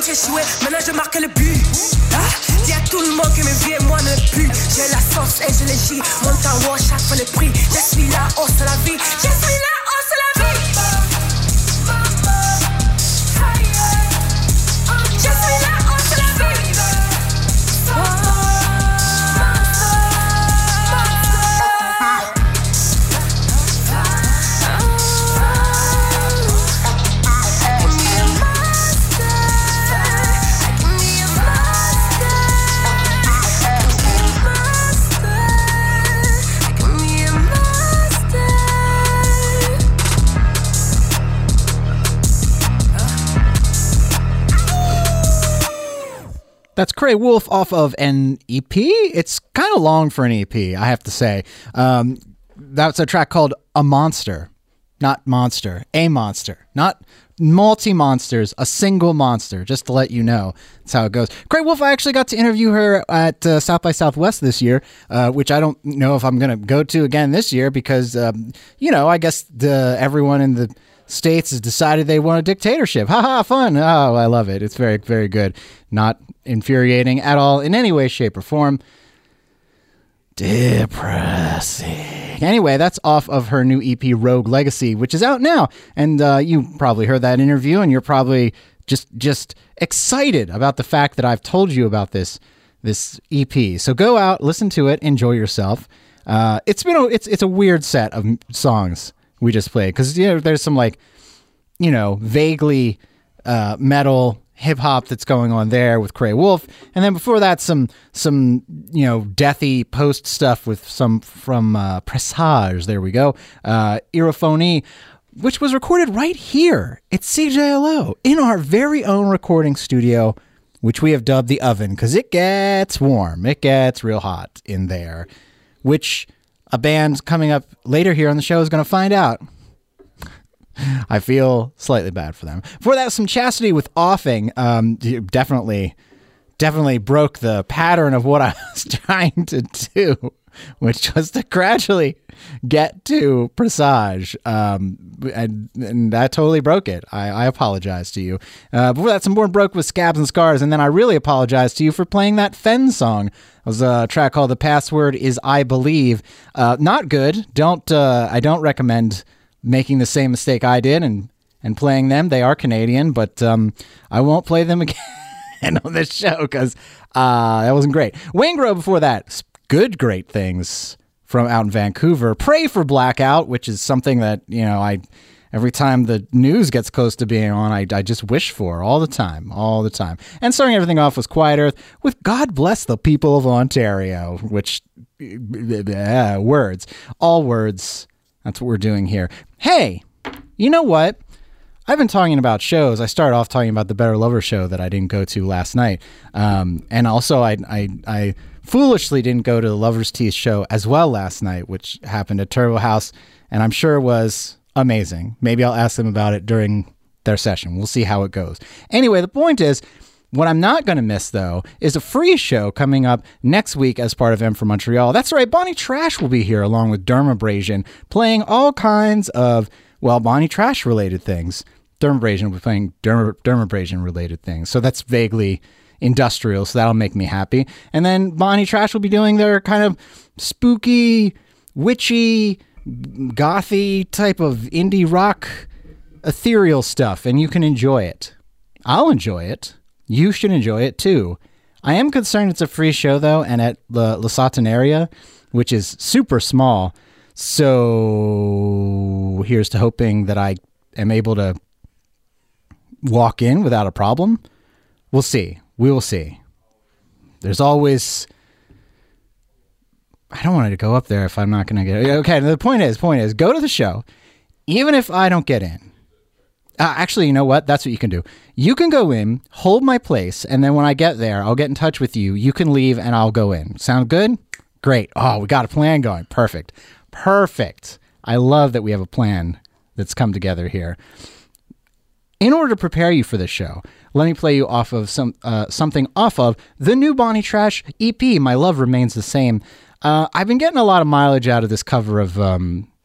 j'ai joué, maintenant je marque le but. Hein? Dis à tout le monde que mes vies et moi ne plus. J'ai la sauce et je les gis. Monte en haut, chaque fois le prix. Je suis là, oh c'est la vie. Je suis là, oh c'est la vie. Je suis là, oh c'est la vie. That's Cray Wolf off of an EP. It's kind of long for an EP, I have to say. That's a track called A Monster. Not Monster. A Monster. Not multi-monsters. A single monster, just to let you know. That's how it goes. Cray Wolf, I actually got to interview her at South by Southwest this year, which I don't know if I'm going to go to again this year because, I guess everyone in the States has decided they want a dictatorship. Haha, fun. Oh, I love it. It's very, very good. Not infuriating at all in any way, shape, or form. Depressing. Anyway, that's off of her new EP, Rogue Legacy, which is out now. And you probably heard that interview, and you're probably just excited about the fact that I've told you about this EP. So go out, listen to it, enjoy yourself. It's a weird set of songs we just played because there's some vaguely metal hip hop that's going on there with Cray Wolf, and then before that some deathy post stuff with some from Presage. There we go. Aerophonie, which was recorded right here at CJLO in our very own recording studio, which we have dubbed the Oven because it gets warm, it gets real hot in there, which a band coming up later here on the show is going to find out. I feel slightly bad for them. Before that, some Chastity with Offing. Definitely broke the pattern of what I was trying to do, which was to gradually get to Presage. And that totally broke it. I apologize to you. Before that, some more broke with Scabs and Scars. And then I really apologize to you for playing that Fen song. It was a track called The Password Is I Believe. Not good. I don't recommend making the same mistake I did and playing them. They are Canadian, but I won't play them again on this show because that wasn't great. Wayne Grove before that. Great things from out in Vancouver. Pray for Blackout, which is something that, every time the news gets close to being on, I just wish for all the time. And starting everything off was Quiet Earth with God Bless the People of Ontario, which, words. All words. That's what we're doing here. Hey, you know what? I've been talking about shows. I started off talking about the Better Lover show that I didn't go to last night. And also I foolishly didn't go to the Lover's Teeth show as well last night, which happened at Turbo House. And I'm sure it was amazing. Maybe I'll ask them about it during their session. We'll see how it goes. Anyway, the point is, what I'm not going to miss, though, is a free show coming up next week as part of M for Montreal. That's right, Bonnie Trash will be here along with Dermabrasion, playing all kinds of, Bonnie Trash-related things. Dermabrasion will be playing Dermabrasion-related things. So that's vaguely industrial, so that'll make me happy. And then Bonnie Trash will be doing their kind of spooky, witchy, gothy type of indie rock, ethereal stuff, and you can enjoy it. I'll enjoy it. You should enjoy it too. I am concerned it's a free show though, and at the La Satanera, which is super small. So here's to hoping that I am able to walk in without a problem. We'll see. We will see. There's always... I don't want to go up there if I'm not going to get... Okay, the point is, go to the show, even if I don't get in. Actually, you know what? That's what you can do. You can go in, hold my place, and then when I get there, I'll get in touch with you. You can leave, and I'll go in. Sound good? Great. Oh, we got a plan going. Perfect. I love that we have a plan that's come together here. In order to prepare you for this show, let me play you off of something off of the new Bonnie Trash EP, My Love Remains the Same. I've been getting a lot of mileage out of this cover of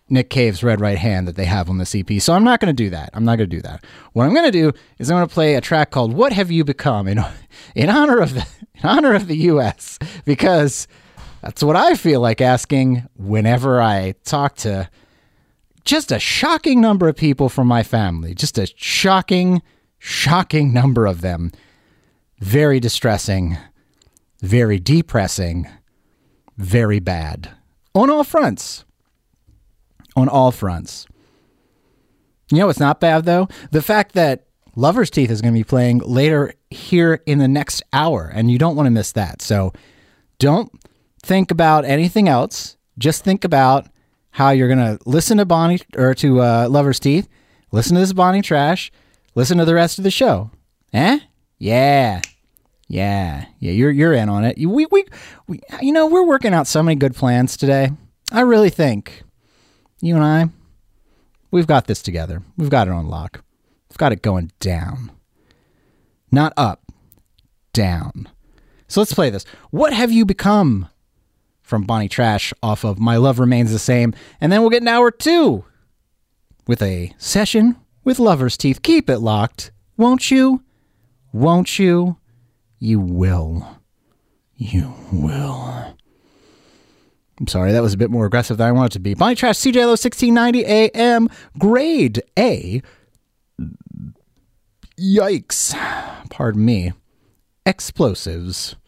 Nick Cave's Red Right Hand that they have on this EP. So I'm not going to do that. What I'm going to do is I'm going to play a track called What Have You Become in honor of the US, because that's what I feel like asking whenever I talk to just a shocking number of people from my family. Just a shocking number of them. Very distressing, very depressing, very bad. On all fronts. On all fronts. You know what's not bad, though? The fact that Lover's Teeth is going to be playing later here in the next hour, and you don't want to miss that. So don't think about anything else. Just think about how you're going to listen to Lover's Teeth, listen to this Bonnie Trash, listen to the rest of the show. Eh? Yeah. You're in on it. We we're working out so many good plans today. I really think you and I, we've got this together. We've got it on lock. We've got it going down. Not up, down. So let's play this. What Have You Become? From Bonnie Trash off of My Love Remains the Same. And then we'll get an hour 2 with a session with Lover's Teeth. Keep it locked. Won't you? Won't you? You will. You will. I'm sorry, that was a bit more aggressive than I wanted it to be. Bonnie Trash, CJLO 1690 AM, grade A. Yikes. Pardon me. Explosives.